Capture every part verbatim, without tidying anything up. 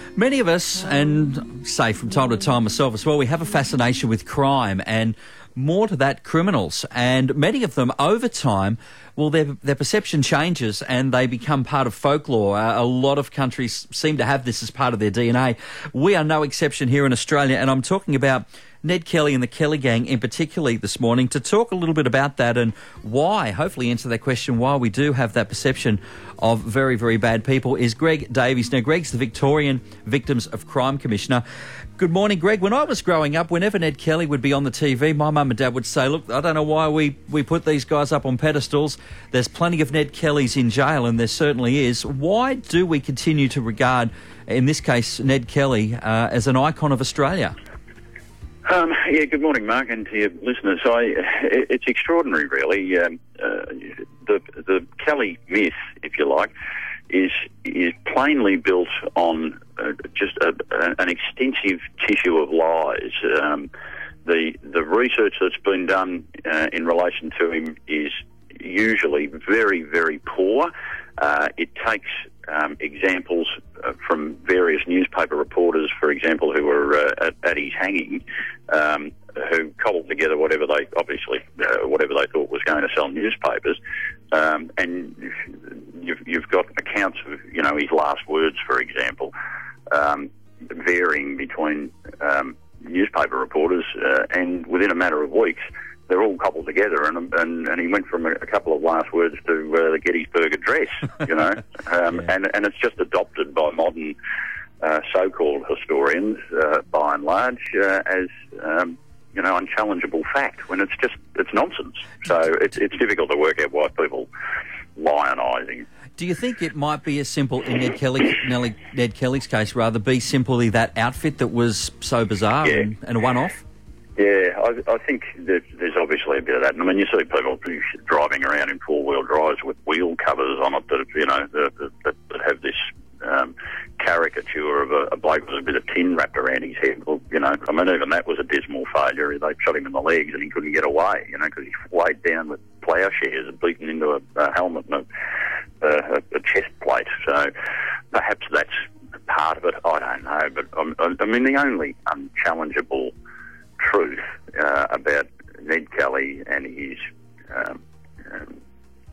Many of us, and say from time to time myself as well, we have a fascination with crime and more to that, criminals. And many of them, over time, well, their, their perception changes and they become part of folklore. Uh, a lot of countries seem to have this as part of their D N A. We are no exception here in Australia, and I'm talking about Ned Kelly and the Kelly Gang in particular this morning to talk a little bit about that and why, hopefully answer that question, why we do have that perception of very, very bad people, is Greg Davies. Now, Greg's the Victorian Victims of Crime Commissioner. Good morning, Greg. When I was growing up, whenever Ned Kelly would be on the T V, my mum and dad would say, look, I don't know why we, we put these guys up on pedestals. There's plenty of Ned Kellys in jail, and there certainly is. Why do we continue to regard, in this case, Ned Kelly, uh, as an icon of Australia? Um, yeah, good morning, Mark, and to your listeners. I, it, it's extraordinary, really. Um, uh, the the Kelly myth, if you like, is is plainly built on uh, just a, a, an extensive tissue of lies. Um, the the research that's been done uh, in relation to him is usually very, very poor. Uh, it takes um, examples uh, from various newspaper reporters, for example, who were uh, at, at his hanging, um, who cobbled together whatever they, obviously, uh, whatever they thought was going to sell newspapers. Um, and you've, you've got accounts of, you know, his last words, for example, um, varying between um, newspaper reporters, uh, and within a matter of weeks, they're all coupled together, and and, and he went from a, a couple of last words to uh, the Gettysburg Address, you know, um, yeah. and and it's just adopted by modern uh, so-called historians, uh, by and large, uh, as um, you know, unchallengeable fact, when it's just it's nonsense. So it's it's difficult to work out why people lionise him. Do you think it might be as simple in Ned Kelly, Nelly, Ned Kelly's case, rather be simply that outfit that was so bizarre yeah. and, and a one-off? Yeah, I, I think that there's obviously a bit of that. I mean, you see people driving around in four-wheel drives with wheel covers on it that, you know, that, that, that have this um, caricature of a, a bloke with a bit of tin wrapped around his head. Well, you know, I mean, even that was a dismal failure. They shot him in the legs and he couldn't get away, you know, because he weighed down with ploughshares and beaten into a, a helmet and a, a, a chest plate. So perhaps that's part of it. I don't know. But, I, I mean, the only unchallengeable truth uh, about Ned Kelly and his um, um,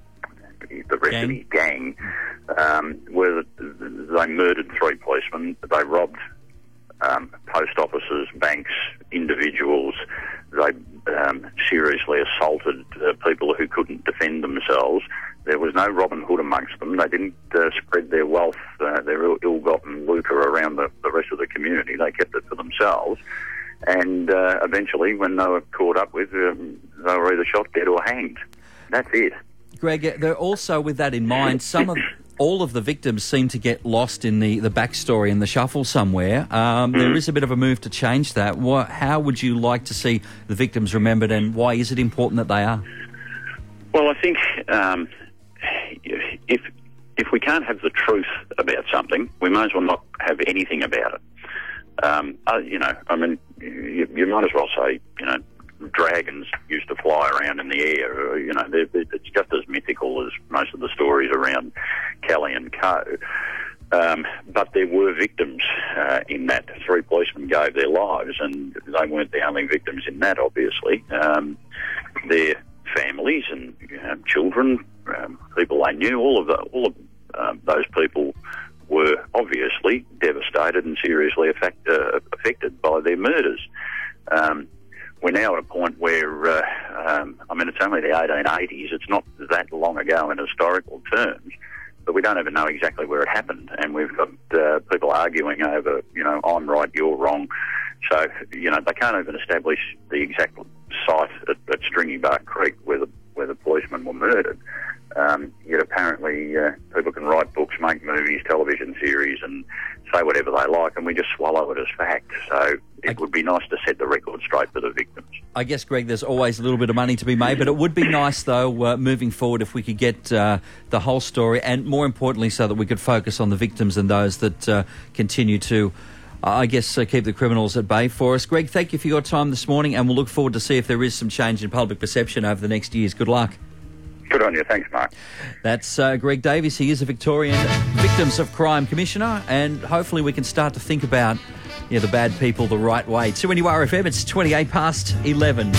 the rest gang. of his gang um, were that they murdered three policemen, they robbed um, post offices, banks, individuals, they um, seriously assaulted uh, people who couldn't defend themselves. There was no Robin Hood amongst them. They didn't uh, spread their wealth, uh, their ill- ill-gotten lucre around the, the rest of the community. They kept it for themselves. And uh, eventually, when they were caught up with, um, they were either shot dead or hanged. That's it. Greg, they're also, with that in mind, some of all of the victims seem to get lost in the, the backstory and the shuffle somewhere. Um, mm. There is a bit of a move to change that. What, how would you like to see the victims remembered, and why is it important that they are? Well, I think um, if if we can't have the truth about something, we may as well not have anything about it. Um, uh, you know, I mean, you, you might as well say, you know, dragons used to fly around in the air. Or, you know, they're, they're, it's just as mythical as most of the stories around Kelly and co. Um, but there were victims uh, in that. Three policemen gave their lives, and they weren't the only victims in that, obviously. Um, their families and you know, children, um, people they knew, all of the, all of um, those people were obviously devastated and seriously affect, uh, affected by their murders. Um, we're now at a point where, uh, um, I mean, it's only the eighteen eighties. It's not that long ago in historical terms, but we don't even know exactly where it happened. And we've got uh, people arguing over, you know, I'm right, you're wrong. So, you know, they can't even establish the exact site at, at Stringy Bark Creek where the, where the policemen were murdered. Um, yet apparently uh, people can write books, make movies, television series and say whatever they like, and we just swallow it as fact. So it I, would be nice to set the record straight for the victims. I guess, Greg, there's always a little bit of money to be made, but it would be nice, though, uh, moving forward, if we could get uh, the whole story, and more importantly so that we could focus on the victims and those that uh, continue to, uh, I guess, uh, keep the criminals at bay for us. Greg, thank you for your time this morning, and we'll look forward to see if there is some change in public perception over the next years. Good luck. Good on you. Thanks, Mark. That's uh, Greg Davies. He is a Victorian Victims of Crime Commissioner, and hopefully we can start to think about yeah, the bad people the right way. two N U R F M, it's twenty-eight past eleven.